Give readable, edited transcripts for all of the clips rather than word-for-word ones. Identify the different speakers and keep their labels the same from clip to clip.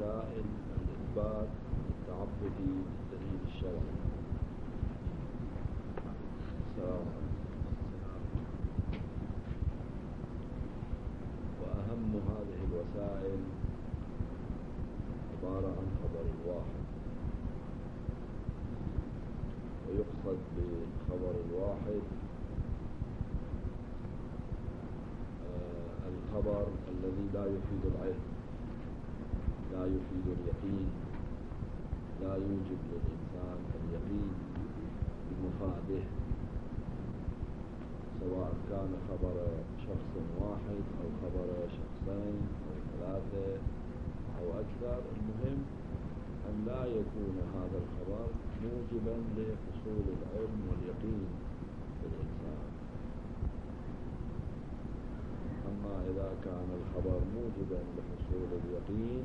Speaker 1: وسائل الإثبات التعبدي بالدليل الشرعي. السلام عليكم. وأهم هذه الوسائل عبارة عن خبر الواحد، ويقصد بخبر الواحد الخبر الذي لا يفيد العلم، لا يفيد اليقين، لا يوجب للإنسان اليقين بمفاده، سواء كان خبر شخص واحد أو خبر شخصين أو ثلاثة أو أكثر. المهم أن لا يكون هذا الخبر موجبا لحصول العلم واليقين للإنسان. أما إذا كان الخبر موجبا لحصول اليقين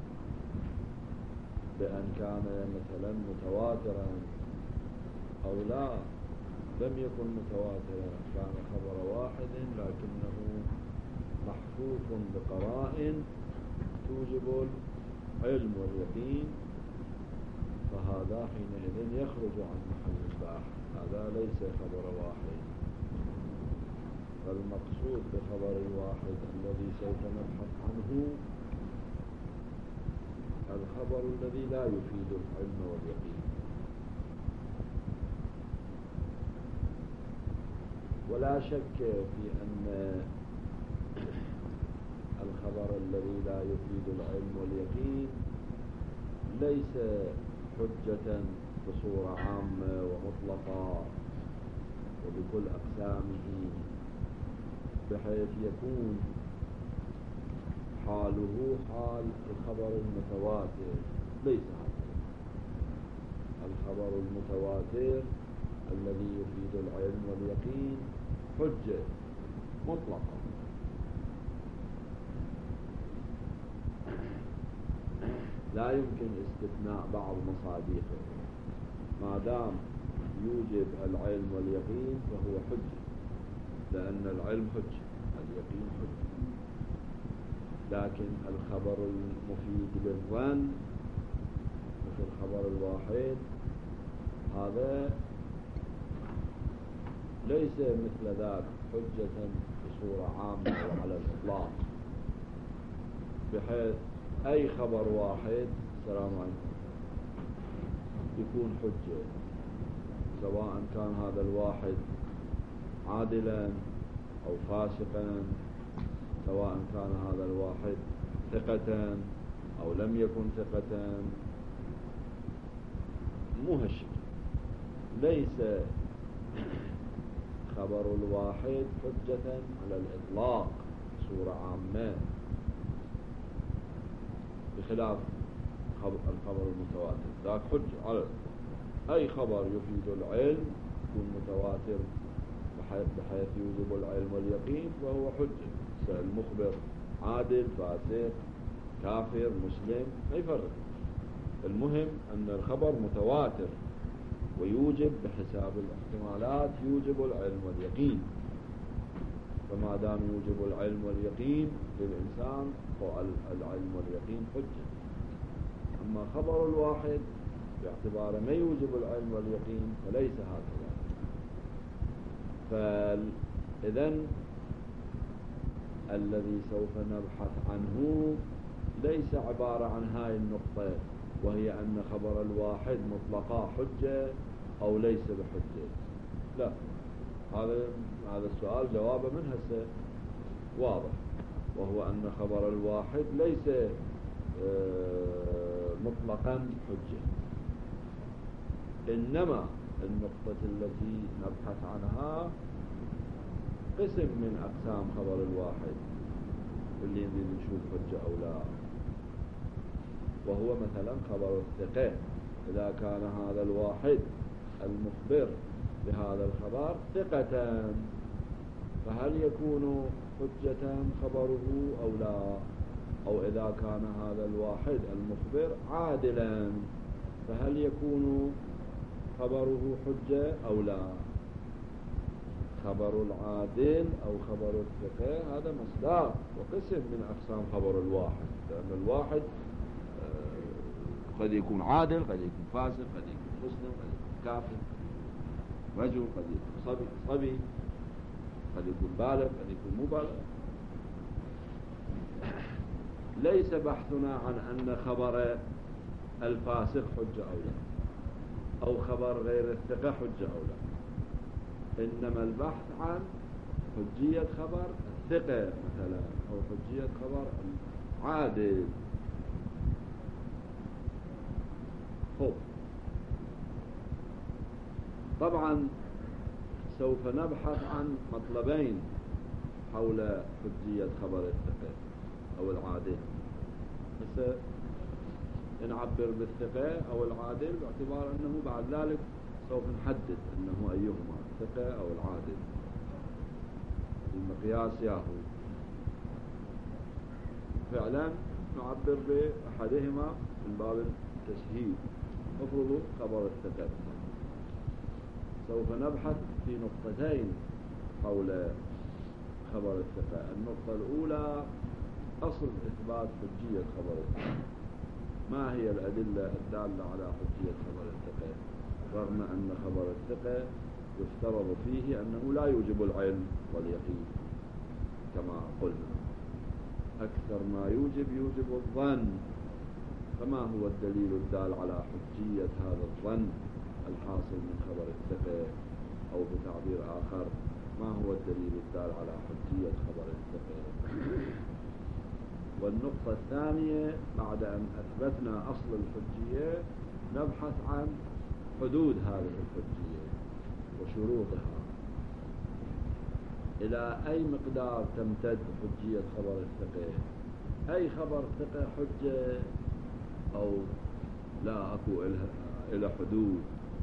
Speaker 1: بأن كان مثلا متواترا أو لا لم يكن متواترا، كان خبر واحد لكنه محفوف بقرائن توجب العلم واليقين، فهذا حينئذ يخرج عن محل الباحث، هذا ليس خبر واحد. فالمقصود بخبر الواحد الذي سوف نبحث عنه الخبر الذي لا يفيد العلم واليقين. ولا شك في أن الخبر الذي لا يفيد العلم واليقين ليس حجة بصورة عامة ومطلقة وبكل أقسامه، بحيث يكون حاله حال الخبر المتواتر. ليس هكذا. الخبر المتواتر الذي يفيد العلم واليقين حجة مطلقة، لا يمكن استثناء بعض مصادقه. ما دام يوجب العلم واليقين فهو حجة، لأن العلم حجة، اليقين حجة. لكن الخبر المفيد للظن مثل الخبر الواحد هذا ليس مثل ذاك حجة بصورة عامة وعلى الإطلاق، بحيث أي خبر واحد السلام عليكم يكون حجة، سواء كان هذا الواحد عادلا أو فاسقا، سواء كان هذا الواحد ثقة أو لم يكن ثقة. مو هالشكل. ليس خبر الواحد حجة على الإطلاق بصورة عامة، بخلاف الخبر المتواتر، ذاك حجة على أي خبر يفيد العلم يكون متواتر بحيث يوجب العلم واليقين فهو حجة. المخبر عادل فاسق كافر مسلم ما يفرق، المهم أن الخبر متواتر ويوجب بحساب الاحتمالات يوجب العلم واليقين. فما دام يوجب العلم واليقين للإنسان فالعلم واليقين حجة. أما خبر الواحد باعتباره ما يوجب العلم واليقين فليس هكذا. فإذن الذي سوف نبحث عنه ليس عبارة عن هاي النقطة، وهي أن خبر الواحد مطلقا حجة أو ليس بحجة. لا، هذا السؤال جوابه من هسه واضح، وهو أن خبر الواحد ليس مطلقا حجة. إنما النقطة التي نبحث عنها قسم من أقسام خبر الواحد اللي نريد نشوف حجة أو لا، وهو مثلا خبر الثقة. إذا كان هذا الواحد المخبر بهذا الخبر ثقة فهل يكون حجة خبره أو لا؟ أو إذا كان هذا الواحد المخبر عادلا فهل يكون خبره حجة أو لا؟ خبر العادل أو خبر الثقة هذا مصداق وقسم من أقسام خبر الواحد، لأن الواحد قد يكون عادل، قد يكون فاسق، قد يكون مسلم، قد يكون كافر، رجل، قد يكون صبي، قد يكون بالغ، قد يكون مو بالغ. ليس بحثنا عن أن خبر الفاسق حجة أو لا، أو خبر غير الثقة حجة أو لا، إنما البحث عن حجية خبر الثقة مثلا، أو حجية خبر العادل. طبعا سوف نبحث عن مطلبين حول حجية خبر الثقة أو العادل. بس نعبر بالثقة أو العادل باعتبار أنه بعد ذلك سوف نحدد أنه أيهما الثقة أو العادل، المقياس ياهو. فعلا نعبر بأحدهما من باب التسهيل. افرضوا خبر الثقة، سوف نبحث في نقطتين حول خبر الثقة. النقطة الأولى أصل إثبات حجية خبر الثقة، ما هي الأدلة الدالة على حجية خبر الثقة، رغم أن خبر الثقة يفترض فيه أنه لا يوجب العلم واليقين كما قلنا، أكثر ما يوجب الظن. فما هو الدليل الدال على حجية هذا الظن الحاصل من خبر الثقة؟ أو بتعبير آخر، ما هو الدليل الدال على حجية خبر الثقة؟ والنقطة الثانية، بعد أن أثبتنا أصل الحجية نبحث عن حدود هذه الحجية وشروطها، إلى أي مقدار تمتد حجية خبر الثقة؟ أي خبر ثقة حجة أو لا أكو إلى حدود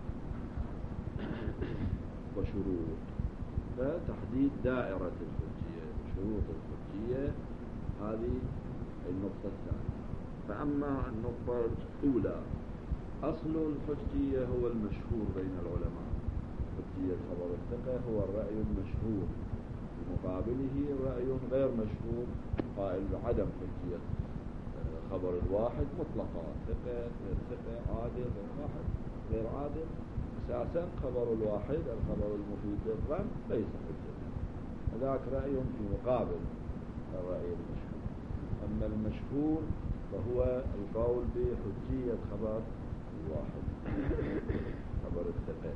Speaker 1: وشروط؟ فتحديد دائرة الحجية وشروط الحجية هذه النقطة الثانية. فأما النقطة الأولى، أصل الحجية هو المشهور بين العلماء. حجية خبر الثقة هو الرأي المشهور، بمقابله رأي غير مشهور قائل بعدم حجية خبر الواحد مطلقا، ثقة غير ثقة، عادل غير واحد غير عادل. أساسا خبر الواحد الخبر المفيد للظن ليس حجة، هذاك رأي في مقابل الرأي المشهور. أما المشهور فهو القول بحجية خبر الواحد خبر الثقة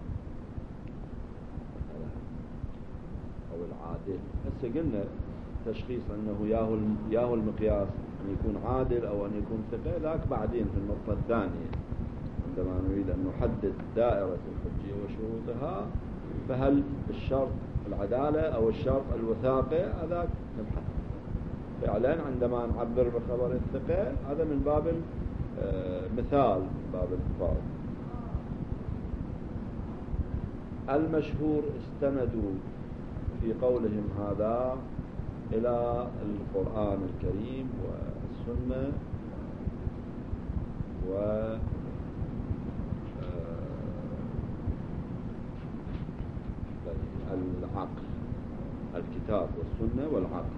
Speaker 1: أو العادل. هسه قلنا تشخيص أنه ياهو المقياس أن يكون عادل أو أن يكون ثقة، لكن بعدين في النقطة الثانية عندما نريد أن نحدد دائرة الحجية وشروطها، فهل الشرط العدالة أو الشرط الوثاقة؟ هذا نبحث فعلا عندما نعبر بخبر الثقة، هذا من باب مثال، من باب الفرض. المشهور استندوا في قولهم هذا إلى القرآن الكريم والسنة والعقل، الكتاب والسنة والعقل.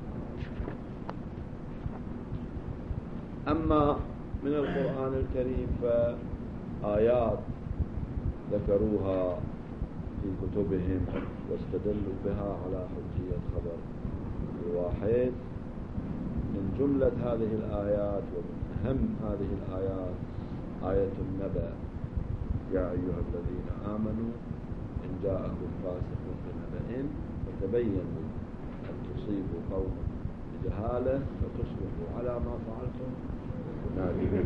Speaker 1: أما من القرآن الكريم فآيات ذكروها في كتبهم واستدلوا بها على حجية خبر الواحد. من جملة هذه الآيات ومن أهم هذه الآيات آية النبأ: يا أيها الذين آمنوا إن جاءكم فاسق بنبأ فتبينوا أن تصيبوا قوما بجهالة فتصبحوا على ما فعلتم نادمين.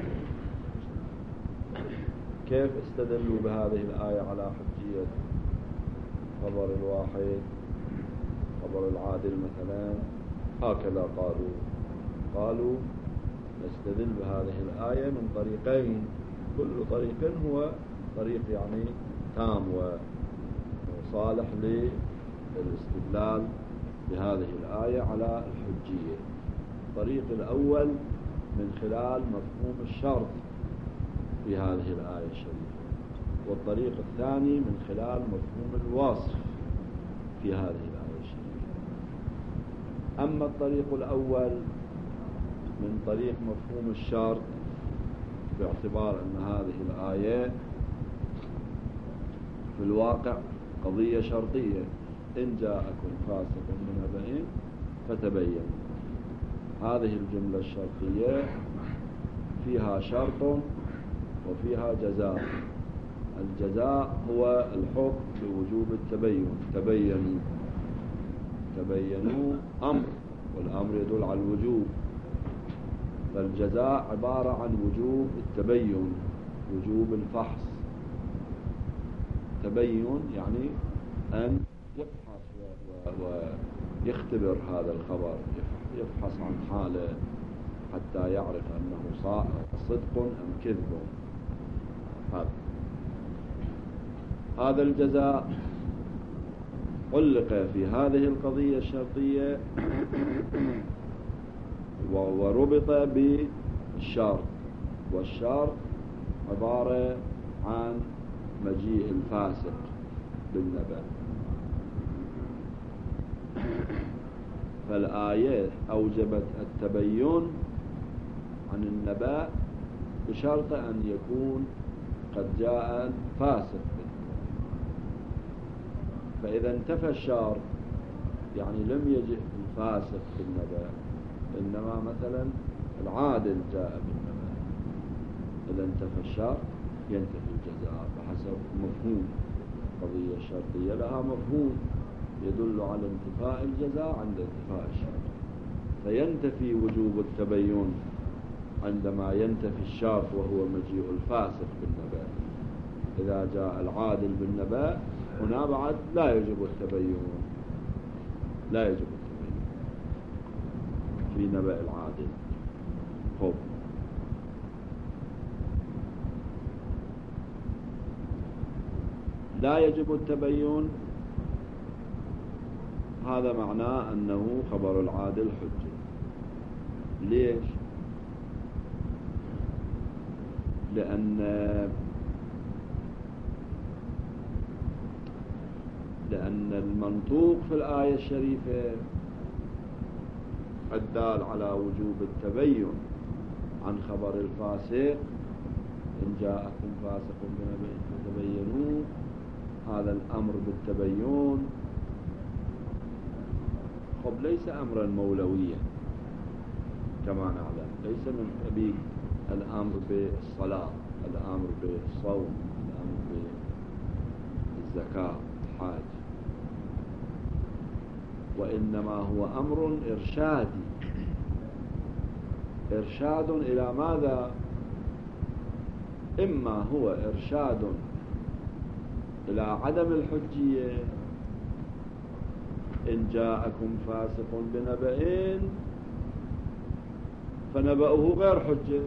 Speaker 1: كيف استدلوا بهذه الآية على حجية خبر الواحد خبر العادل مثلا؟ هكذا قالوا نستدل بهذه الآية من طريقين، كل طريق هو طريق يعني تام وصالح للاستدلال بهذه الآية على الحجية. الطريق الأول من خلال مفهوم الشرط في هذه الآية الشريفة، والطريق الثاني من خلال مفهوم الوصف في هذه الآية الشريفة. أما الطريق الأول من طريق مفهوم الشرط باعتبار أن هذه الآية في الواقع قضية شرطية: إن جاءكم فاسق بنبأ فتبينوا. هذه الجملة الشرطية فيها شرط وفيها جزاء. الجزاء هو الحكم بوجوب التبين. تبينوا أمر، والأمر يدل على الوجوب، فالجزاء عبارة عن وجوب التبين، وجوب الفحص. تبين يعني أن يفحص ويختبر هذا الخبر، يفحص عن حاله حتى يعرف أنه صدق أم كذب. هذا الجزاء علق في هذه القضية الشرطية وربط بالشرط، والشرط عبارة عن مجيء الفاسق بالنبأ. فالآية أوجبت التبين عن النبأ بشرط أن يكون قد جاء فاسق. فإذا انتفى الشرط يعني لم يجئ الفاسق بالنبأ، إنما مثلا العادل جاء بالنبأ، إذا انتفى الشرط ينتفي الجزاء بحسب مفهوم. القضية الشرطية لها مفهوم يدل على انتفاء الجزاء عند انتفاء الشرط، فينتفي وجوب التبين عندما ينتفي الشرط وهو مجيء الفاسق بالنبأ. إذا جاء العادل بالنبأ هنا بعد لا يجب التبين في نبأ العادل. خب، لا يجب التبين، هذا معناه أنه خبر العادل حجة. ليش؟ لأن المنطوق في الآية الشريفة الدال على وجوب التبين عن خبر الفاسق: إن جاءكم فاسق بنبأ فتبينوا. هذا الأمر بالتبين ليس أمرا مولويا كما نعلم، ليس من قبيل الأمر بالصلاة، الأمر بالصوم، الأمر بالزكاة، الحاج، وإنما هو أمر إرشاد إلى ماذا؟ إما هو إرشاد إلى عدم الحجية: إن جاءكم فاسق بنبأ فنبأه غير حجة.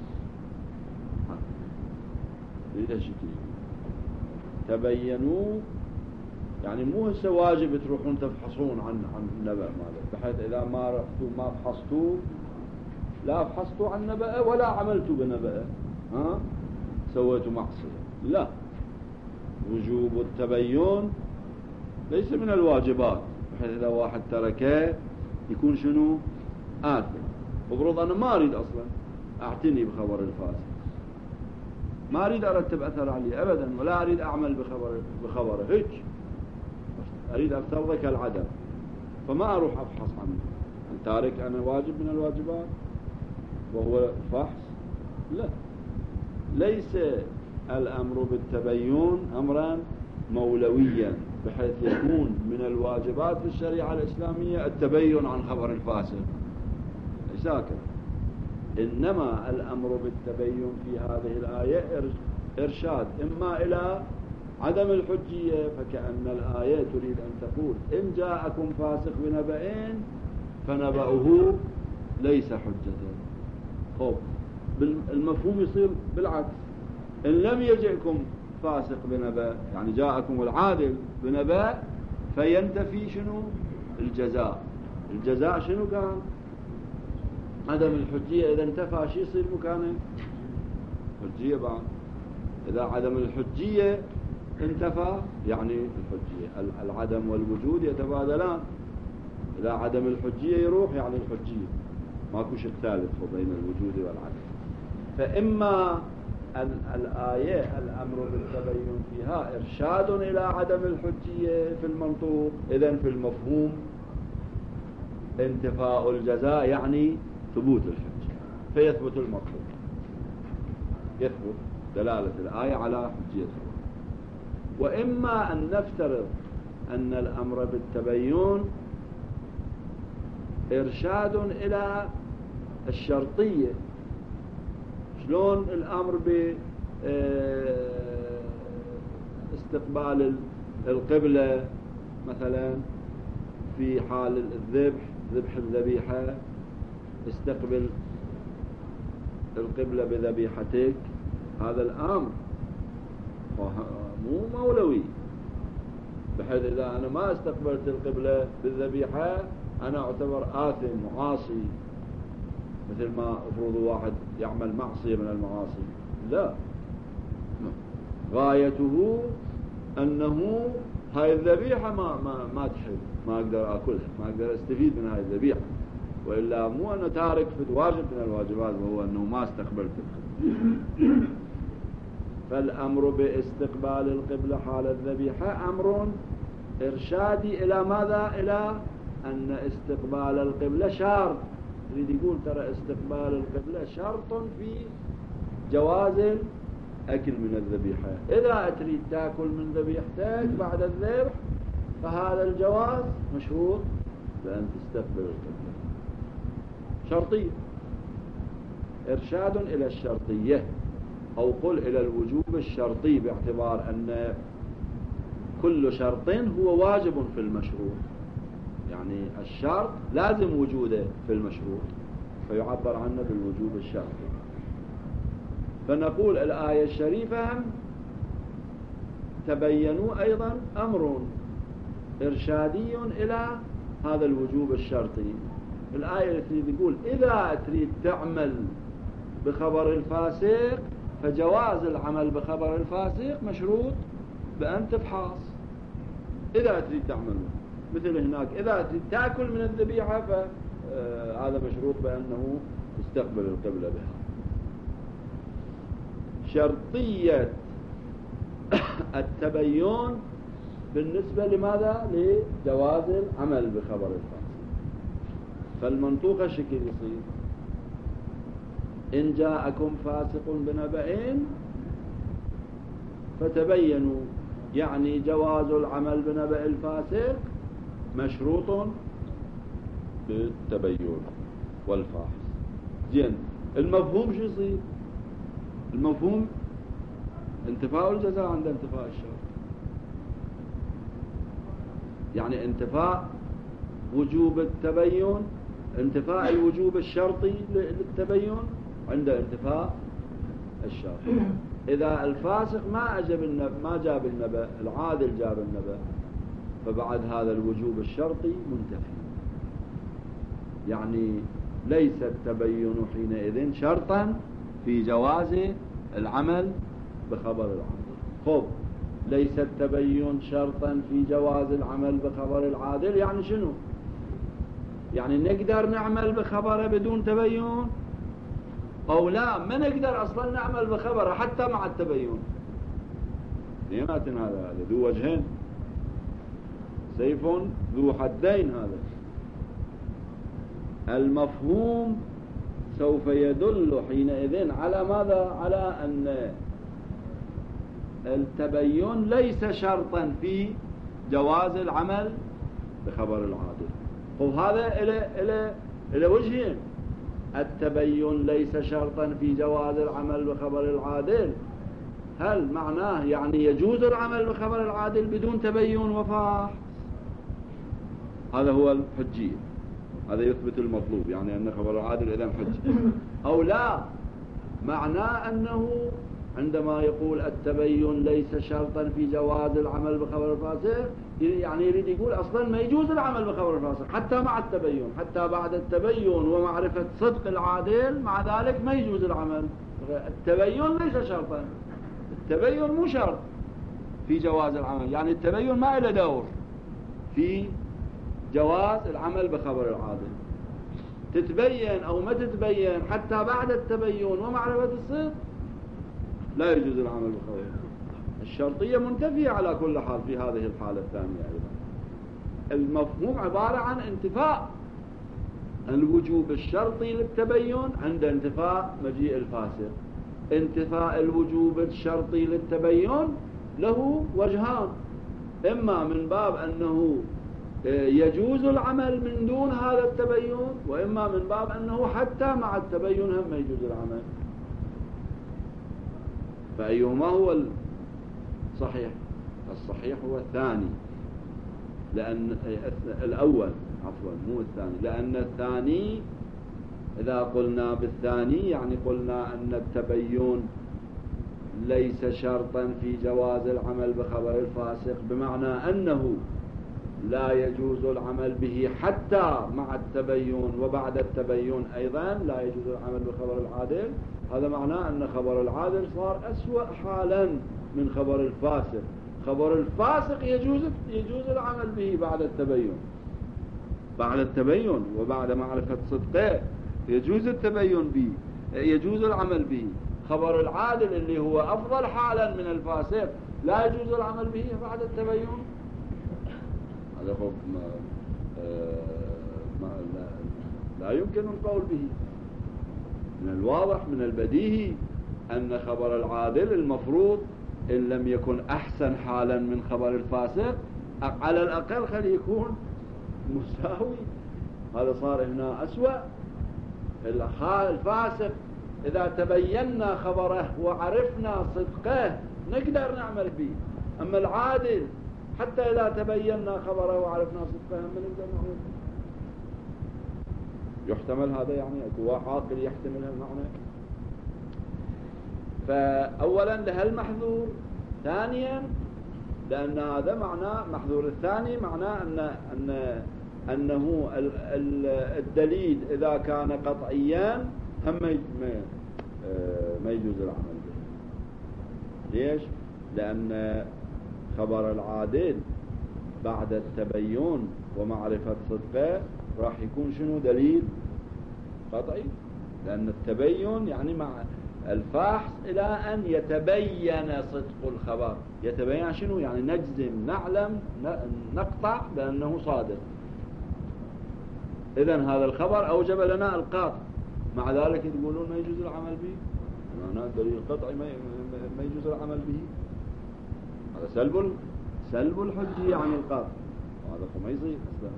Speaker 1: تبينوا يعني مو هسه واجب تروحون تفحصون عن النبأ ماذا، بحيث إذا ما رحتوا ما فحصتوا، لا فحصتوا عن نبأ ولا عملتوا بنبأ، سويتوا معصية. لا، وجوب التبين ليس من الواجبات، بحيث إذا واحد تركه يكون شنو؟ آثم. بفرض أنا ما أريد أصلا أعتني بخبر الفاسق، ما أريد أرتب أثر عليه أبدا، ولا أريد أعمل بخبره هيك، أريد أفترضه كالعدم، فما أروح أفحص عنه. تارك أنا واجب من الواجبات وهو فحص؟ لا، ليس الأمر بالتبين أمرا مولويا بحيث يكون من الواجبات في الشريعة الإسلامية التبين عن خبر الفاسق، ليس هكذا. إنما الأمر بالتبين في هذه الآية إرشاد إما إلى عدم الحجية، فكأن الآية تريد أن تقول: إن جاءكم فاسق بنبأ فنبأه ليس حجة. خب، المفهوم يصير بالعكس: إن لم يجئكم فاسق بنبأ، يعني جاءكم العادل بنبأ، فينتفي شنو؟ الجزاء شنو كان؟ عدم الحجية. إذا انتفى شيء يصير مكانه حجية بعد. إذا عدم الحجية انتفى يعني الحجية، العدم والوجود يتبادلان. إذا عدم الحجية يروح يعني الحجية، ماكو شيء ثالث بين الوجود والعدم. فإما الآية الأمر بالتبين فيها إرشاد إلى عدم الحجية في المنطوق، إذن في المفهوم انتفاء الجزاء يعني ثبوت الحجة، فيثبت المطلوب، يثبت دلالة الآية على حجيتها. وإما أن نفترض أن الأمر بالتبين إرشاد إلى الشرطية. شلون الأمر باستقبال القبلة مثلا في حال الذبح، ذبح الذبيحة، استقبل القبلة بذبيحتك، هذا الأمر مو مولوي، بحيث إذا أنا ما استقبلت القبلة بالذبيحة أنا أعتبر آثم وعاصي، مثل ما أفرض واحد يعمل معصية من المعاصي. لا، غايته أنه هاي الذبيحة ما تحب، ما أقدر أكلها، ما أقدر أستفيد من هاي الذبيحة، وإلا مو أنه تارك في واجب من الواجبات وهو أنه ما استقبلت القبلة. فالأمر باستقبال القبلة حال الذبيحة أمر إرشادي إلى ماذا؟ إلى أن استقبال القبلة شرط. يريد يقول ترى استقبال القبلة شرط في جواز الأكل من الذبيحة. إذا تريد تأكل من ذبيحتك بعد الذبح فهذا الجواز مشروط بأن تستقبل القبلة، شرطية، إرشاد إلى الشرطية، أو قل إلى الوجوب الشرطي، باعتبار أن كل شرط هو واجب في المشروط، يعني الشرط لازم وجوده في المشروط فيعبر عنه بالوجوب الشرطي. فنقول الآية الشريفة تبينوا أيضا أمر إرشادي إلى هذا الوجوب الشرطي. الآية التي تقول إذا تريد تعمل بخبر الفاسق فجواز العمل بخبر الفاسق مشروط بأن تفحص. إذا تريد تعمل مثل هناك إذا تريد تأكل من الذبيحة فهذا مشروط بأنه تستقبل القبلة بها. شرطية التبين بالنسبة لماذا؟ لجواز العمل بخبر الفاسق. فالمنطوق شكل يصير إن جاءكم فاسق بنبأ فتبينوا، يعني جواز العمل بنبأ الفاسق مشروط بالتبين والفاحص. زين، المفهوم شو يصير؟ المفهوم انتفاء الجزاء عند انتفاء الشرط، يعني انتفاء وجوب التبين، انتفاء الوجوب الشرطي للتبين عند انتفاء الشرط. إذا الفاسق ما جاب النبأ، العادل جاب النبأ، فبعد هذا الوجوب الشرطي منتفي، يعني ليس التبين حينئذ شرطا في جواز العمل بخبر العادل. خب، ليس التبين شرطا في جواز العمل بخبر العادل، يعني شنو؟ يعني نقدر نعمل بخبره بدون تبين أو لا؟ ما نقدر أصلا نعمل بخبره حتى مع التبين. نيماتن هذا ذو وجهين، سيف ذو حدين. هذا المفهوم سوف يدل حينئذ على ماذا؟ على أن التبين ليس شرطا في جواز العمل بخبر العادل. وهذا إلى وجهين: التبين ليس شرطا في جواز العمل بخبر العادل، هل معناه يعني يجوز العمل بخبر العادل بدون تبين وفاحص؟ هذا هو الحجية، هذا يثبت المطلوب، يعني أن خبر العادل إذن حجة. أو لا، معناه أنه عندما يقول التبين ليس شرطا في جواز العمل بخبر الفاسق، يعني يريد يقول أصلا ما يجوز العمل بخبر الفاسق حتى مع التبين، حتى بعد التبين ومعرفة صدق العادل، مع ذلك ما يجوز العمل. التبين ليس شرطا، التبين مو شرط في جواز العمل، يعني التبين ما له دور في جواز العمل بخبر العادل. تتبين أو ما تتبين حتى بعد التبين ومعرفة الصدق لا يجوز العمل بخبر. الشرطية منتفية على كل حال في هذه الحالة الثانية أيضا. المفهوم عبارة عن انتفاء الوجوب الشرطي للتبين عند انتفاء مجيء الفاسق. انتفاء الوجوب الشرطي للتبين له وجهان، إما من باب أنه يجوز العمل من دون هذا التبين، وإما من باب أنه حتى مع التبين هم يجوز العمل. فأيهما هو الصحيح؟ الصحيح هو الثاني، لأن الأول عفوا مو الثاني، لأن الثاني إذا قلنا بالثاني يعني قلنا أن التبين ليس شرطا في جواز العمل بخبر الفاسق، بمعنى أنه لا يجوز العمل به حتى مع التبين وبعد التبين أيضا لا يجوز العمل بخبر العادل. هذا معناه أن خبر العادل صار أسوأ حالا من خبر الفاسق. خبر الفاسق يجوز العمل به بعد التبين وبعد معرفة صدقه يجوز التبين به، يجوز العمل به. خبر العادل اللي هو أفضل حالا من الفاسق لا يجوز العمل به بعد التبين. هذا لا يمكن القول به. من الواضح من البديهي أن خبر العادل المفروض إن لم يكن أحسن حالا من خبر الفاسق على الأقل خلي يكون مساوي. هذا صار هنا أسوأ. الفاسق إذا تبينا خبره وعرفنا صدقه نقدر نعمل به، أما العادل حتى إذا تبينا خبره وعرفنا صدقه ما نقدر نعمل به. يحتمل هذا؟ يعني أكو عاقل يحتمل المعنى؟ فأولا لها المحذور، ثانيا لأن هذا معناه محذور الثاني معناه أنه الدليل إذا كان قطعيا هم ما يجوز العمل به. ليش؟ لأن خبر العادل بعد التبين ومعرفة صدقه راح يكون شنو؟ دليل قطعي، لأن التبين يعني مع الفحص إلى أن يتبين صدق الخبر. يتبين شنو؟ يعني نجزم، نعلم، نقطع بأنه صادق. إذن هذا الخبر أوجب لنا القاطع، مع ذلك تقولون ما يجوز العمل به. معناه دليل قطعي ما يجوز العمل به. هذا سلب الحجية عن القاطع، وهذا ما يصير أصلا.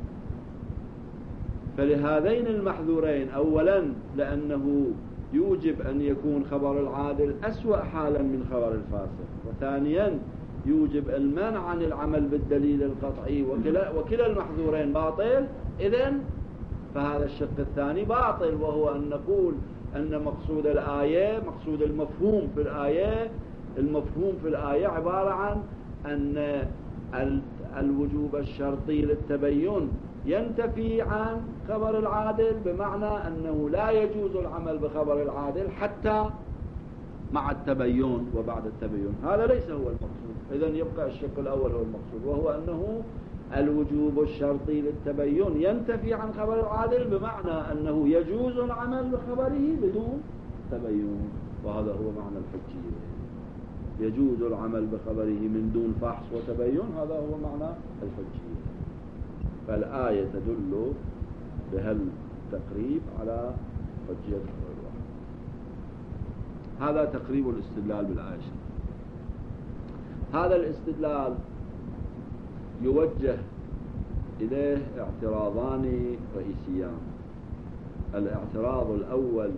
Speaker 1: فلهذين المحذورين، أولا لأنه يوجب أن يكون خبر العادل أسوأ حالا من خبر الفاسق، وثانيا يوجب المنع عن العمل بالدليل القطعي، وكلا المحذورين باطل. إذن فهذا الشق الثاني باطل، وهو أن نقول أن مقصود الآية، مقصود المفهوم في الآية عبارة عن أن الوجوب الشرطي للتبين ينتفي عن خبر العادل، بمعنى أنه لا يجوز العمل بخبر العادل حتى مع التبين وبعد التبين. هذا ليس هو المقصود. إذن يبقى الشق الأول هو المقصود، وهو أنه الوجوب الشرطي للتبين ينتفي عن خبر العادل، بمعنى أنه يجوز العمل بخبره بدون تبين. وهذا هو معنى الحجية، يجوز العمل بخبره من دون فحص وتبين. هذا هو معنى الحجية. فالآية تدل بهالتقريب على حجية خبر الواحد. هذا تقريب الاستدلال بالآية. هذا الاستدلال يوجه إليه اعتراضان رئيسيان. الاعتراض الأول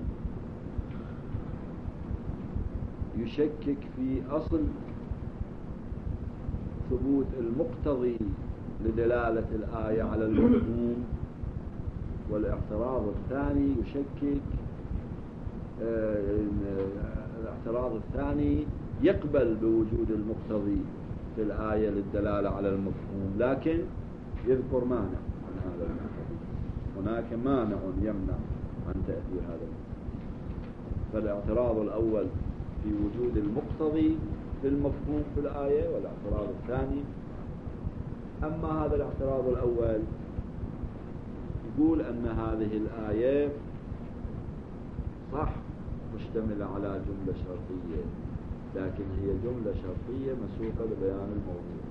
Speaker 1: يشكك في أصل ثبوت المقتضي لدلالة الآية على المفهوم، والاعتراض الثاني يشكك الاعتراض الثاني يقبل بوجود المقتضي في الآية للدلالة على المفهوم، لكن يذكر مانع عن هذا المقتضي. هناك مانع يمنع عن تأثير هذا المقتضي. فالاعتراض الأول في وجود المقتضي في المفهوم في الآية، والاعتراض الثاني. أما هذا الاعتراض الأول نقول أن هذه الآية صح مشتملة على جملة شرطية، لكن هي جملة شرطية مسوقة لبيان الموضوع.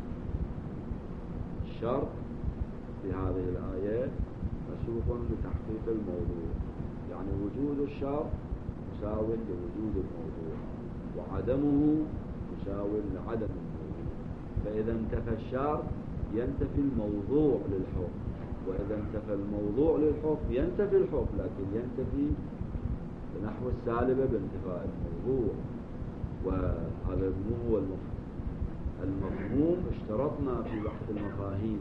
Speaker 1: الشرط في هذه الآية مسوق لتحقيق الموضوع، يعني وجود الشرط مساو لوجود الموضوع، وعدمه مساو لعدم الموضوع. فإذا انتفى الشرط ينتفي الموضوع للحكم، وإذا انتفى الموضوع للحكم ينتفي الحكم، لكن ينتفي بنحو السالبة بانتفاء الموضوع. وهذا مو هو المفهوم اشترطنا في بحث المفاهيم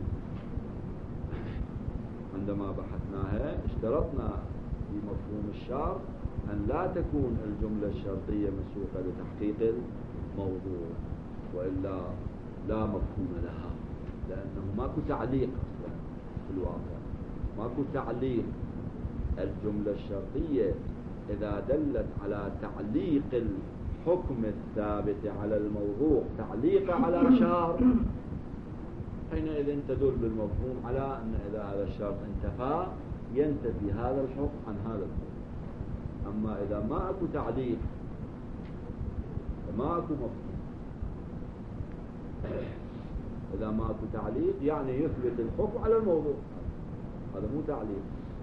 Speaker 1: عندما بحثناها، اشترطنا في مفهوم الشرط أن لا تكون الجملة الشرطية مسوقة لتحقيق الموضوع، وإلا لا مفهوم لها، لأنه ماكو تعليق أصلا في الواقع، ماكو تعليق. الجملة الشرطية إذا دلت على تعليق الحكم الثابت على الموضوع تعليق على شرط، حينئذ تدل بالمفهوم على أن إذا هذا الشرط انتفى ينتفي هذا الحكم عن هذا الحكم. أما إذا ما أكو تعليق فما أكو مفهوم. إذا ما أكو تعليق يعني يثبت الحكم على الموضوع، هذا مو تعليق.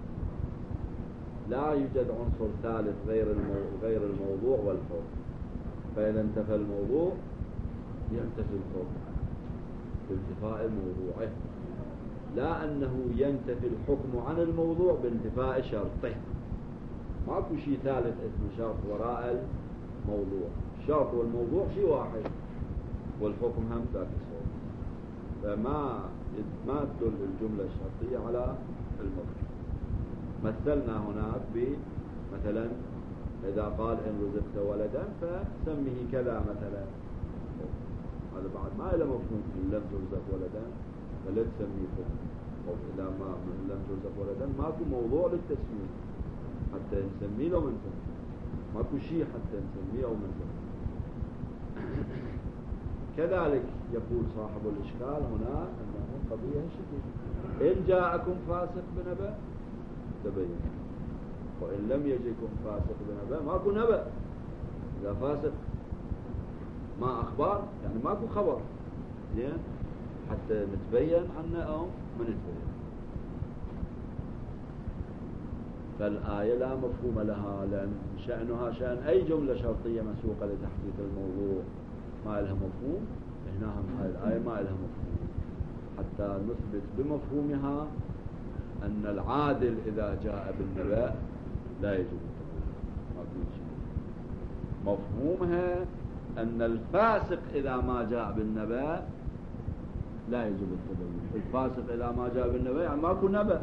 Speaker 1: لا يوجد عنصر ثالث غير الموضوع والحكم، فإذا انتفى الموضوع ينتفي الحكم بانتفاء موضوعه، لا أنه ينتفي الحكم عن الموضوع بانتفاء شرطه. ماكو شيء ثالث اسمه شرط وراء الموضوع. الشرط والموضوع شيء واحد، والحكم هم ذاك الصوت. فما تدل الجملة الشرطية على الموضوع. مثلنا هناك مثلا إذا قال إن رزقت ولدا فسميه كذا مثلا، هذا بعد ما له مفهوم. إن لم ترزق ولدا فلا تسميه حكم، أو إذا ما لم ترزق ولدا ماكو موضوع للتسميه حتى نسميه لو من سميه، ماكو شيء حتى نسميه أو من سميه. كذلك يقول صاحب الإشكال هنا أنه قضية شكل إن جاءكم فاسق بنبأ تبين، وإن لم يجئكم فاسق بنبأ ماكو نبأ. إذا فاسق ما أخبار يعني ماكو خبر، زين، حتى نتبين عنه أو ما نتبين. فالآية لا مفهوم لها، لأن شأنها شأن أي جملة شرطية مسوقة لتحقيق الموضوع ما لها مفهوم. هنا هاي الآية ما لها مفهوم، حتى نثبت بمفهومها أن العادل إذا جاء بالنبأ لا يجب التبين، ما في شيء. مفهومها أن الفاسق إذا ما جاء بالنبأ لا يجب التبين. الفاسق إذا ما جاء بالنبأ يعني ماكو نبأ.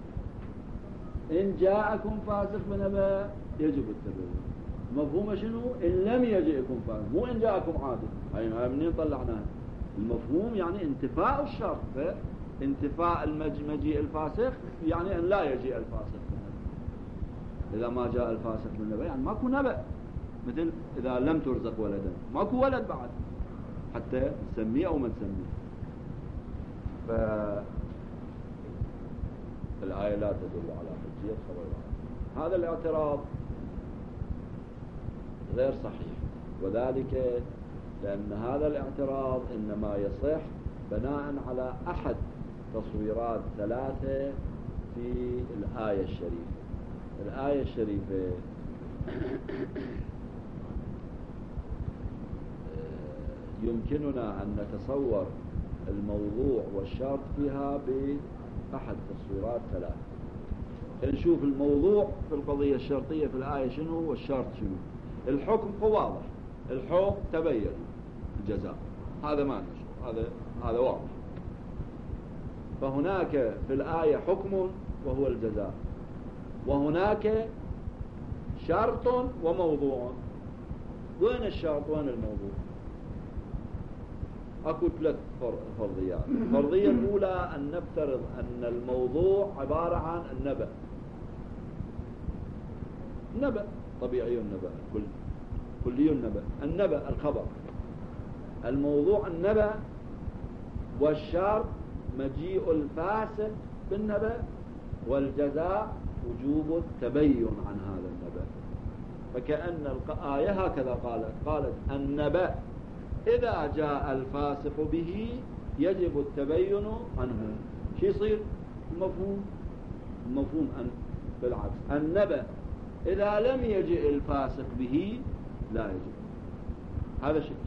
Speaker 1: إن جاءكم فاسق بنبأ يجب التبين. مفهوم شنو؟ إن لم يجئكم فاسق، مو إن جاءكم عادل. هاي منين طلعناها؟ المفهوم يعني انتفاء الشرط. انتفاء مجيء الفاسق يعني أن لا يجيء الفاسق بالنبأ. إذا ما جاء الفاسق بالنبأ يعني ماكو نبأ. مثل إذا لم ترزق ولدا ماكو ولد بعد حتى نسميه أو ما نسميه. فالآية لا تدل على حجية خبر الآية. هذا الاعتراض غير صحيح، وذلك لأن هذا الاعتراض إنما يصح بناء على أحد تصويرات ثلاثة في الآية الشريفة. الآية الشريفة يمكننا أن نتصور الموضوع والشرط فيها بأحد تصويرات ثلاثة. نشوف الموضوع في القضية الشرطية في الآية شنو والشرط شنو. الحكم واضح، الحكم تبين الجزاء، هذا ما نشوف، هذا واضح. فهناك في الآية حكم وهو الجزاء، وهناك شرط وموضوع. وين الشرط وين الموضوع؟ أكو ثلاث فرضيات. الفرضية الأولى أن نفترض أن الموضوع عبارة عن النبأ. نبأ طبيعي، النبأ كلي النبأ الخبر. الموضوع النبأ، والشرط مجيء الفاسق بالنبأ والجزاء وجوب التبين عن هذا النبأ. فكأن الآية هكذا قالت النبأ إذا جاء الفاسق به يجب التبين عنه. شو يصير المفهوم أن بالعكس النبأ إذا لم يجئ الفاسق به لا يجب. هذا شكل.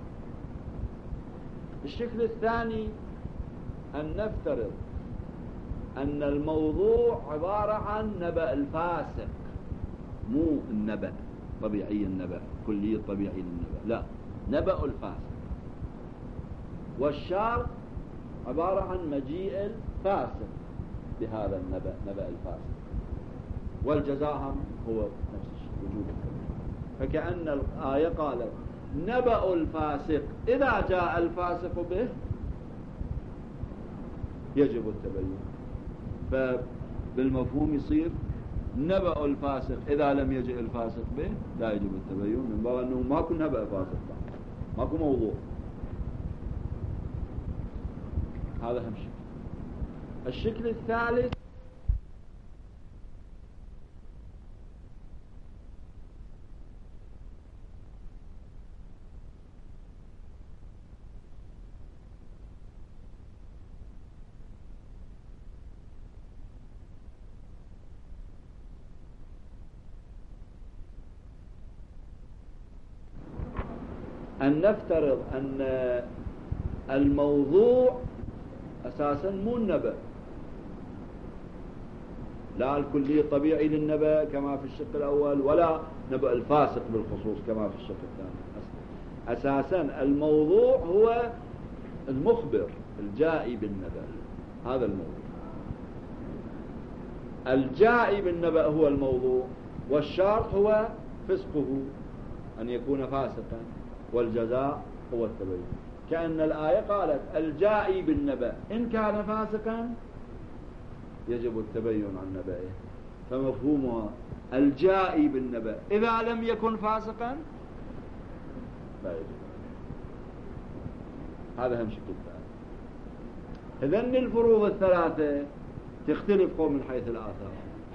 Speaker 1: الشكل الثاني أن نفترض أن الموضوع عبارة عن نبأ الفاسق، مو النبأ طبيعي النبأ كلي الطبيعي للنبأ، لا، نبأ الفاسق. والشرط عبارة عن مجيء الفاسق بهذا النبأ، نبأ الفاسق. والجزاء هو نفس الشيء، وجوب التبين. فكأن الآية قالت نبأ الفاسق إذا جاء الفاسق به يجب التبين. فبالمفهوم يصير نبأ الفاسق إذا لم يجئ الفاسق به لا يجب التبين، من باب أنه ماكو نبأ فاسق، ماكو موضوع. هذا هم شكل. الشكل الثالث أن نفترض أن الموضوع أساسا مو النبأ، لا الكلي الطبيعي للنبأ كما في الشق الأول، ولا نبأ الفاسق بالخصوص كما في الشق الثاني. أساسا الموضوع هو المخبر الجائي بالنبأ، هذا الموضوع. الجائي بالنبأ هو الموضوع، والشرط هو فسقه أن يكون فاسقا، والجزاء هو التبين. كأن الآية قالت الجائي بالنبأ إن كان فاسقا يجب التبين عن نبأه، فمفهومها الجائي بالنبأ إذا لم يكن فاسقا لا يجب. هذا هم شكل ثاني. إذن الفروض الثلاثة تختلف من حيث الآثار.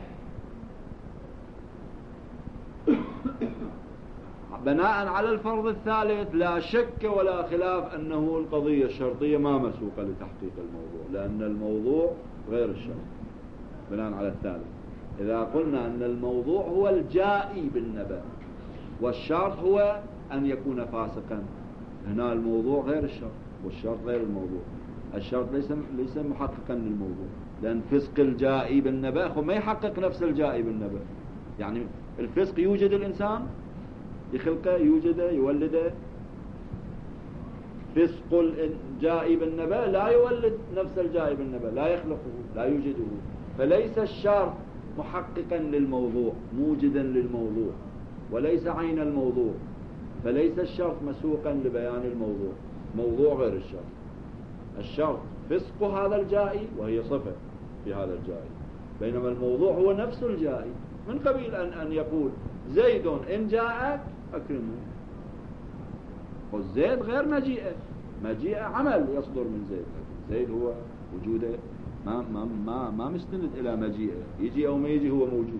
Speaker 1: بناء على الفرض الثالث لا شك ولا خلاف أنه القضية الشرطية ما مسوقة لتحقيق الموضوع، لأن الموضوع غير الشرط بناء على الثالث. إذا قلنا أن الموضوع هو الجائي بالنبأ والشرط هو أن يكون فاسقا، هنا الموضوع غير الشرط والشرط غير الموضوع. الشرط ليس محققا للموضوع، لأن فسق الجائي بالنبأ ما يحقق نفس الجائي بالنبأ. يعني الفسق يوجد الإنسان يخلقه، يوجده، يولده. فسق الجائي بالنبأ لا يولد نفس الجائي بالنبأ، لا يخلقه، لا يوجده. فليس الشرط محققا للموضوع موجدا للموضوع، وليس عين الموضوع. فليس الشرط مسوقا لبيان الموضوع، موضوع غير الشرط. الشرط فسق هذا الجائي وهي صفة في هذا الجائي، بينما الموضوع هو نفس الجائي، من قبيل أن يقول زيد إن جاءك أكرمه. والزيد غير مجيئة عمل يصدر من زيد. زيد هو وجوده ما مستند إلى مجيئة، يجي أو ما يجي هو موجود.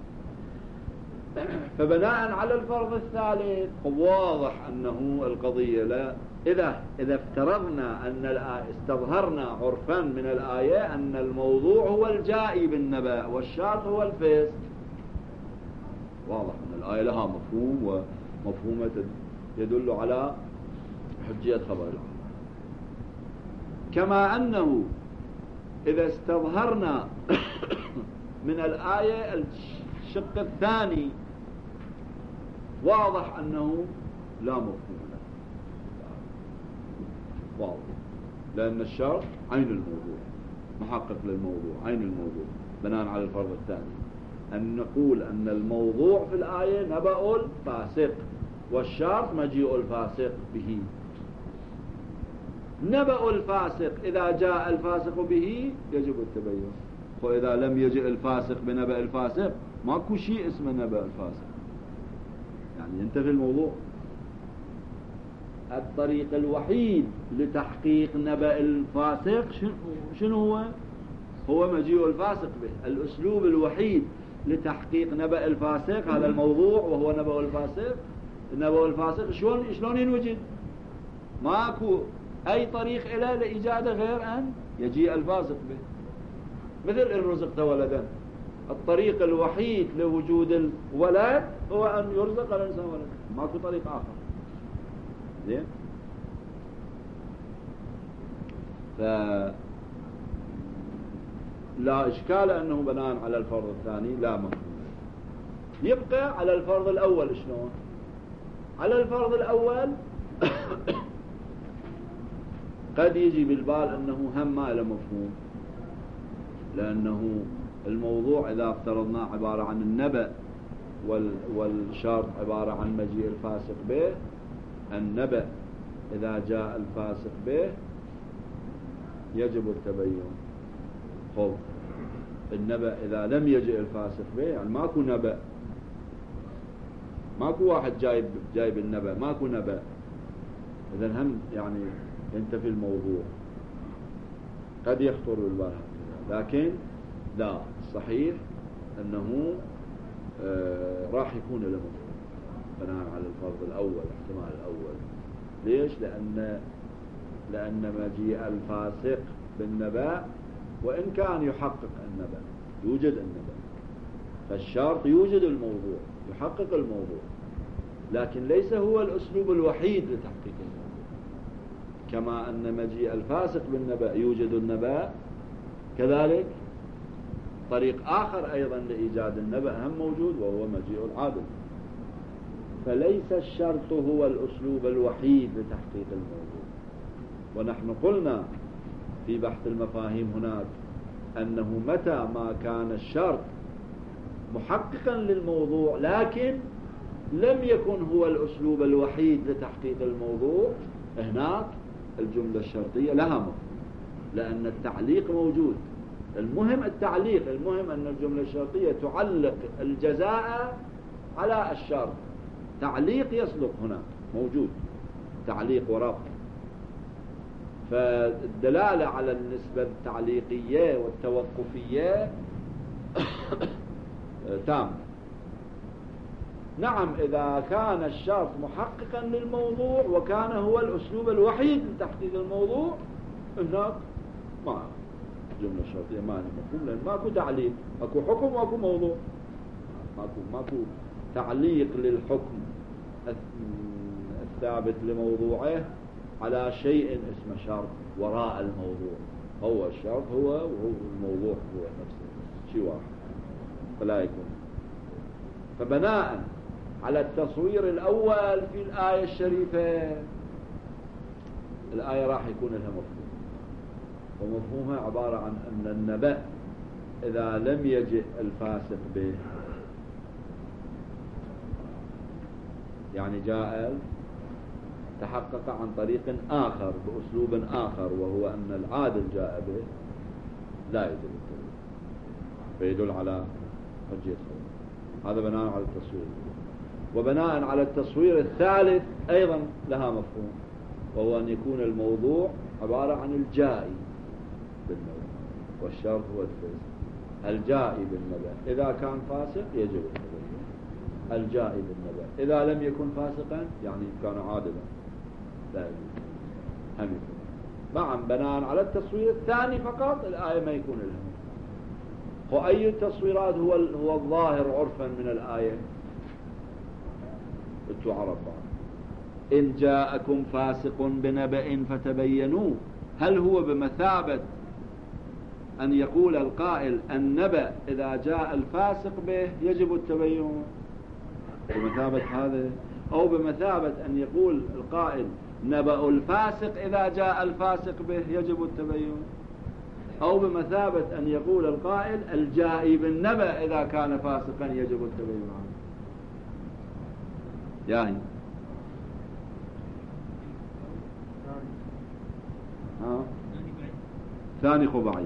Speaker 1: فبناء على الفرض الثالث واضح أنه القضية لا إذا افترضنا أن استظهرنا عرفا من الآية أن الموضوع هو الجائي بالنبأ والشرط هو الفسق، واضح أن الآية لها مفهوم، ومفهومة يدل على حجية خبر العام. كما أنه إذا استظهرنا من الآية الشق الثاني واضح أنه لا مفهوم له، واضح، لأن الشرط عين الموضوع، محقق للموضوع، عين الموضوع، بناء على الفرض الثاني أن نقول أن الموضوع في الآية نبأ الفاسق والشرط مجيء الفاسق به. نبأ الفاسق إذا جاء الفاسق به يجب التبين، وإذا لم يجئ الفاسق بنبأ الفاسق ماكو شيء اسمه نبأ الفاسق، يعني ينتفي الموضوع. الطريق الوحيد لتحقيق نبأ الفاسق شنو هو؟ هو مجيء الفاسق به. الأسلوب الوحيد لتحقيق نبأ الفاسق هذا الموضوع وهو نبأ الفاسق. نبأ الفاسق شلون ينوجد؟ ماكو أي طريق إلى لإيجاده غير أن يجيء الفاسق به. مثل إن رزقت ولدا، الطريق الوحيد لوجود الولد هو أن يرزق الإنسان ولد، ماكو طريق آخر. زين؟ لا إشكال أنه بناء على الفرض الثاني لا مفهوم. يبقى على الفرض الأول شلون؟ على الفرض الأول قد يجي بالبال أنه هم ما له مفهوم، لأنه الموضوع إذا افترضناه عبارة عن النبأ والشرط عبارة عن مجيء الفاسق به. النبأ إذا جاء الفاسق به يجب التبين. خب النبأ إذا لم يجئ الفاسق به يعني ماكو نبأ، ماكو واحد جايب النبأ، ماكو نبأ، إذن هم يعني ينتفي الموضوع. قد يخطر بالبال هكذا، لكن لا، صحيح أنه راح يكون له مفهوم بناء على الفرض الأول، الاحتمال الأول. ليش؟ لأن مجيء الفاسق بالنبأ وإن كان يحقق النبأ، يوجد النبأ، فالشرط يوجد الموضوع، يحقق الموضوع، لكن ليس هو الأسلوب الوحيد لتحقيق الموضوع. كما أن مجيء الفاسق بالنبأ يوجد النبأ، كذلك طريق آخر أيضا لإيجاد النبأ هم موجود وهو مجيء العادل. فليس الشرط هو الأسلوب الوحيد لتحقيق الموضوع. ونحن قلنا في بحث المفاهيم هناك أنه متى ما كان الشرط محققا للموضوع لكن لم يكن هو الأسلوب الوحيد لتحقيق الموضوع، هناك الجملة الشرطية لها مفهوم، لأن التعليق موجود. المهم التعليق، المهم أن الجملة الشرطية تعلق الجزاء على الشرط. تعليق يصدق هناك موجود، تعليق وربط. فالدلالة على النسبة التعليقية والتوقفية تام. نعم إذا كان الشرط محققا للموضوع وكان هو الأسلوب الوحيد لتحقيق الموضوع، هناك ما جملة شرطية ما مفهوم، لأن ماكو تعليق، ماكو حكم ماكو موضوع، ماكو تعليق للحكم الثابت لموضوعه على شيء اسمه شرط وراء الموضوع. هو الشرط هو الموضوع هو نفسه شيء واحد، فلا يكون. فبناء على التصوير الأول في الآية الشريفة، الآية راح يكون لها مفهوم، ومفهومها عبارة عن أن النبأ إذا لم يجئ الفاسق به، يعني جاء تحقق عن طريق آخر بأسلوب آخر، وهو أن العادل جاء به، لا يدل التبين، فيدل على حجية خبر. هذا بناء على التصوير. وبناء على التصوير الثالث أيضا لها مفهوم، وهو أن يكون الموضوع عبارة عن الجائي بالنبأ، والشرط هو الفاسق. الجائي بالنبأ إذا كان فاسق يجب التبين، الجائي بالنبأ إذا لم يكن فاسقا يعني كان عادلا لا يجب هم يكون. نعم بناء على التصوير الثاني فقط الآية ما يكون لها. وأي التصويرات هو الظاهر عرفا من الآية؟ تعرف إن جاءكم فاسق بنبأ فتبينوا، هل هو بمثابة أن يقول القائل النبأ إذا جاء الفاسق به يجب التبين، بمثابة هذا، أو بمثابة أن يقول القائل نبأ الفاسق إذا جاء الفاسق به يجب التبين، أو بمثابة أن يقول القائل الجائي بالنبأ إذا كان فاسقا يجب التبين عنه. يعني ثاني خبعي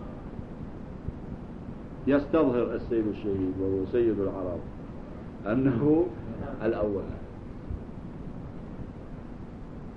Speaker 1: يستظهر السيد الشهيد وهو سيد العرب أنه الأول.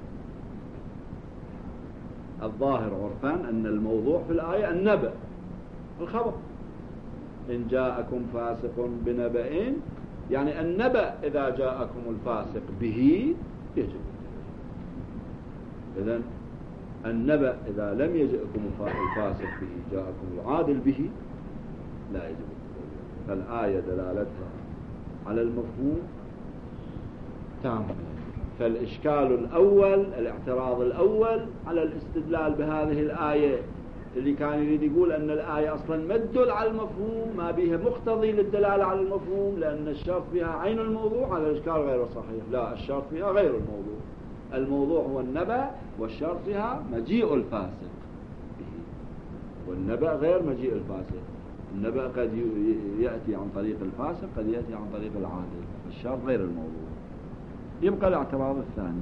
Speaker 1: الظاهر عرفان أن الموضوع في الآية النبأ، الخبر. إن جاءكم فاسق بنبأ، يعني النبأ إذا جاءكم الفاسق به يجب التبين. إذن النبأ إذا لم يجئكم الفاسق به جاءكم العادل به لا يجب التبين. فالآية دلالتها على المفهوم تامة. فالإشكال الأول، الاعتراض الأول على الاستدلال بهذه الآية اللي كان يريد يقول أن الآية أصلا ما تدل على المفهوم، ما بها مقتضي للدلالة على المفهوم، لأن الشرط فيها عين الموضوع. هذا الإشكال غير صحيح. لا، الشرط فيها غير الموضوع. الموضوع هو النبأ، والشرط فيها مجيء الفاسق به، والنبأ غير مجيء الفاسق. النبأ قد يأتي عن طريق الفاسق، قد يأتي عن طريق العادل. الشرط غير الموضوع. يبقى الاعتراض الثاني،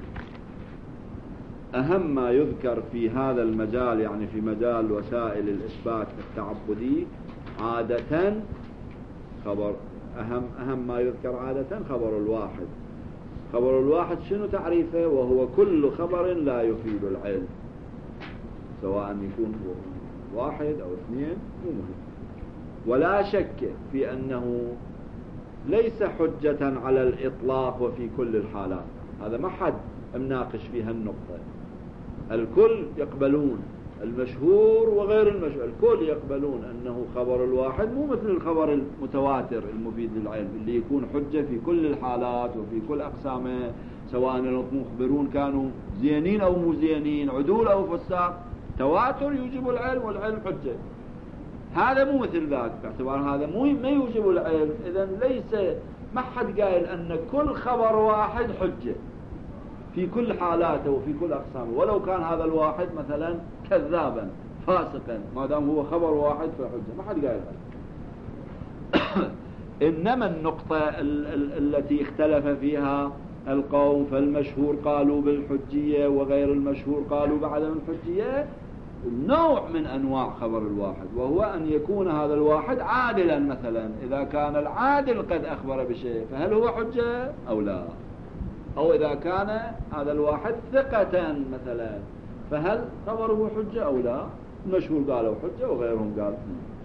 Speaker 1: أهم ما يذكر في هذا المجال، يعني في مجال وسائل الإثبات التعبدي عادة خبر. أهم ما يذكر عادة خبر الواحد. خبر الواحد شنو تعريفه؟ وهو كل خبر لا يفيد العلم، سواء يكون واحد أو اثنين مو مهم. ولا شك في أنه ليس حجة على الإطلاق وفي كل الحالات. هذا ما حد مناقش فيها النقطة. الكل يقبلون، المشهور وغير المشهور، الكل يقبلون أنه خبر الواحد مو مثل الخبر المتواتر المفيد للعلم اللي يكون حجة في كل الحالات وفي كل أقسامه، سواء المخبرون كانوا زينين أو مو زينين، عدول أو فساق. تواتر يوجب العلم، والعلم حجة. هذا مو مثل ذاك، باعتبار هذا ما يوجب العلم. إذن ليس ما حد قائل أن كل خبر واحد حجة في كل حالاته وفي كل أقسامه، ولو كان هذا الواحد مثلا كذابا فاسقا، ما دام هو خبر واحد فحجة. ما حد قائل هذا. إنما النقطة التي اختلف فيها القوم، فالمشهور قالوا بالحجية وغير المشهور قالوا بعدم الحجية، نوع من أنواع خبر الواحد، وهو أن يكون هذا الواحد عادلا. مثلا إذا كان العادل قد أخبر بشيء فهل هو حجة أو لا؟ أو إذا كان هذا الواحد ثقة مثلا فهل خبره حجة أو لا؟ المشهور قالوا حجة وغيرهم قالوا.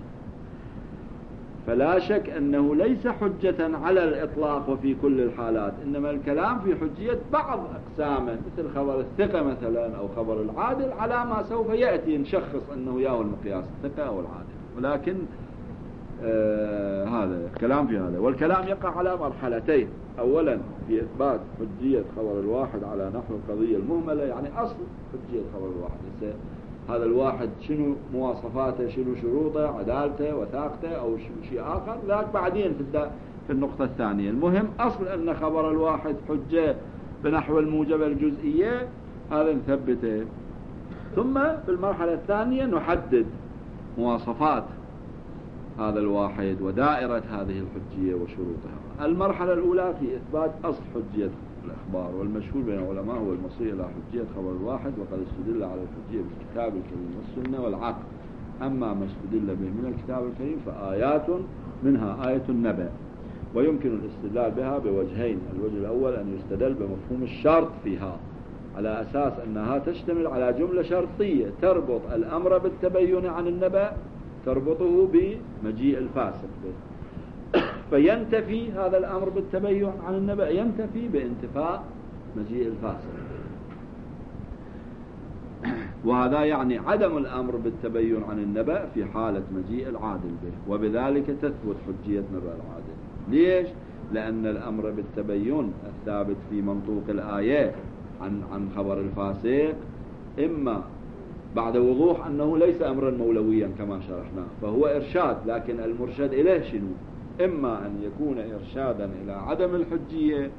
Speaker 1: فلا شك أنه ليس حجة على الإطلاق وفي كل الحالات، إنما الكلام في حجية بعض أقسامه، مثل خبر الثقة مثلا أو خبر العادل، على ما سوف يأتي نشخص أنه ياهو المقياس الثقة أو العادل. ولكن هذا كلام في هذا. والكلام يقع على مرحلتين: أولا في إثبات حجية خبر الواحد على نحو القضية المهملة، يعني أصل حجية خبر الواحد، هذا الواحد شنو مواصفاته، شنو شروطه، عدالته وثاقته أو شيء آخر، ذاك بعدين في النقطة الثانية. المهم أصل أن خبر الواحد حجة بنحو الموجبة الجزئية، هذا نثبته. ثم في المرحلة الثانية نحدد مواصفات هذا الواحد ودائرة هذه الحجية وشروطها. المرحلة الأولى في إثبات أصل حجية الأخبار، والمشهور بين العلماء هو المصير إلى حجية خبر الواحد، وقد استدل على الحجية بالكتاب الكريم والسنة والعقل. أما ما استدل به من الكتاب الكريم فآيات منها آية النبأ، ويمكن الاستدلال بها بوجهين: الوجه الأول أن يستدل بمفهوم الشرط فيها على أساس أنها تشتمل على جملة شرطية تربط الأمر بالتبين عن النبأ، تربطه بمجيء الفاسق به، فينتفي هذا الأمر بالتبين عن النبأ، ينتفي بانتفاء مجيء الفاسق. وهذا يعني عدم الأمر بالتبين عن النبأ في حالة مجيء العادل به، وبذلك تثبت حجية نبأ العادل. ليش؟ لأن الأمر بالتبين الثابت في منطوق الآية عن خبر الفاسق إما بعد وضوح أنه ليس أمرا مولويا كما شرحنا، فهو إرشاد، لكن المرشد إليه شنو؟ إما أن يكون إرشادا إلى عدم الحجية،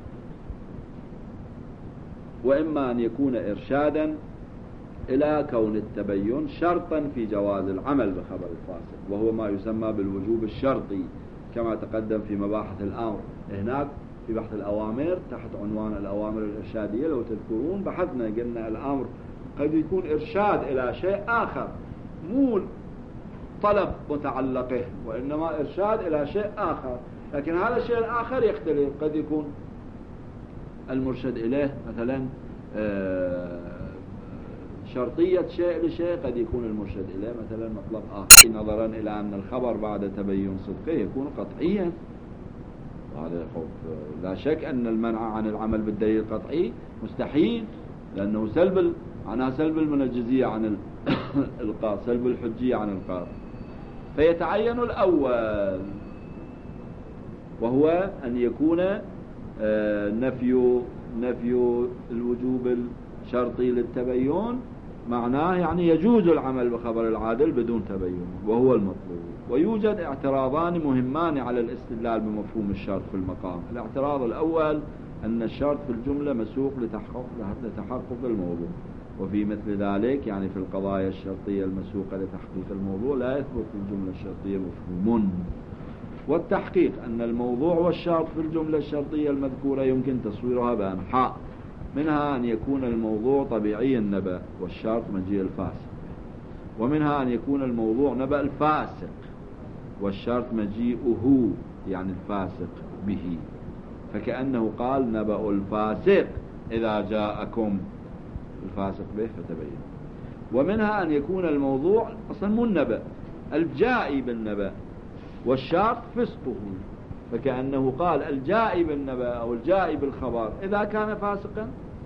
Speaker 1: وإما أن يكون إرشادا إلى كون التبين شرطا في جواز العمل بخبر الفاسق، وهو ما يسمى بالوجوب الشرطي كما تقدم في مباحث الأمر. هناك في بحث الأوامر تحت عنوان الأوامر الإرشادية لو تذكرون بحثنا قلنا الأمر قد يكون إرشاد إلى شيء آخر، مو طلب متعلقه، وإنما إرشاد إلى شيء آخر، لكن هذا الشيء الآخر يختلف. قد يكون المرشد إليه مثلا شرطية شيء لشيء قد يكون المرشد إليه مثلا مطلب آخر، نظرا إلى أن الخبر بعد تبين صدقه يكون قطعيا. هذا لا شك أن المنع عن العمل بالدليل القطعي مستحيل، لأنه معناها سلب المنجزية عن القاص، سلب الحجية عن القاص. فيتعين الأول، وهو أن يكون نفي الوجوب الشرطي للتبين، معناه يعني يجوز العمل بخبر العادل بدون تبين، وهو المطلوب. ويوجد اعتراضان مهمان على الاستدلال بمفهوم الشرط في المقام. الاعتراض الأول أن الشرط في الجملة مسوق لتحقق الموضوع، وفي مثل ذلك يعني في القضايا الشرطية المسوقة لتحقيق الموضوع لا يثبت في الجملة الشرطية مفهوم. والتحقيق أن الموضوع والشرط في الجملة الشرطية المذكورة يمكن تصويرها بأنحاء، منها أن يكون الموضوع طبيعي النبأ والشرط مجيء الفاسق، ومنها أن يكون الموضوع نبأ الفاسق والشرط مجيئه يعني الفاسق به، فكأنه قال نبأ الفاسق إذا جاءكم الفاسق به فتبين. ومنها أن يكون الموضوع أصلا مو النبأ، الجائي بالنبأ والشرط فسقه، فكأنه قال الجائي بالنبأ أو الجائي بالخبر إذا كان فاسقا.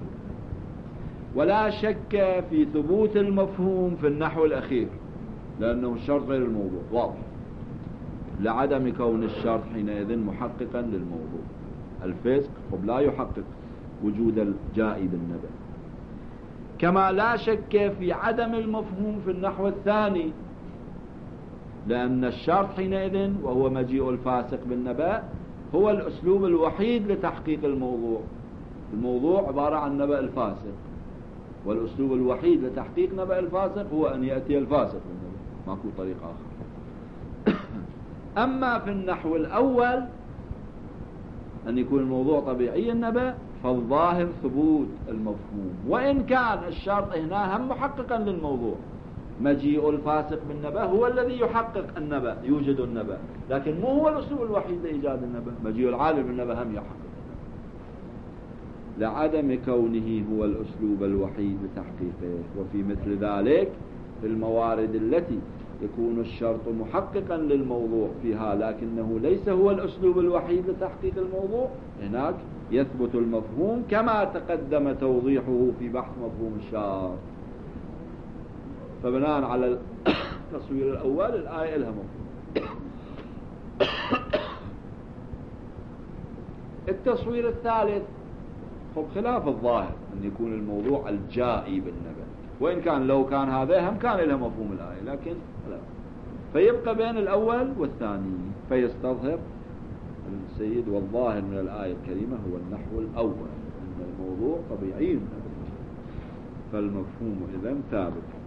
Speaker 1: ولا شك في ثبوت المفهوم في النحو الأخير، لأنه الشرط غير الموضوع واضح، لعدم كون الشرط حينئذ محققا للموضوع. الفسق لا يحقق وجود الجائي بالنبأ. كما لا شك في عدم المفهوم في النحو الثاني، لأن الشرط حينئذ وهو مجيء الفاسق بالنبأ هو الأسلوب الوحيد لتحقيق الموضوع. الموضوع عبارة عن نبأ الفاسق، والأسلوب الوحيد لتحقيق نبأ الفاسق هو أن يأتي الفاسق بالنبأ، ماكو طريق آخر. أما في النحو الأول أن يكون الموضوع طبيعي النبأ، فالظاهر ثبوت المفهوم، وإن كان الشرط هنا هم محققا للموضوع. مجيء الفاسق بالنبأ هو الذي يحقق النبأ، يوجد النبأ، لكن مو هو الأسلوب الوحيد لإيجاد النبأ. مجيء العالم بالنبأ هم يحقق، لعدم كونه هو الأسلوب الوحيد لتحقيقه. وفي مثل ذلك في الموارد التي يكون الشرط محققا للموضوع فيها لكنه ليس هو الأسلوب الوحيد لتحقيق الموضوع، هناك يثبت المفهوم كما تقدم توضيحه في بحث مفهوم الشرط. فبناء على التصوير الأول الآية لها مفهوم. التصوير الثالث خلاف الظاهر أن يكون الموضوع الجائي بالنبأ، وإن كان لو كان هذا هم كان له مفهوم الآية، لكن لا. فيبقى بين الأول والثاني. فيستظهر السيد والظاهر من الآية الكريمة هو النحو الأول، أن الموضوع طبيعي، فالمفهوم إذن ثابت.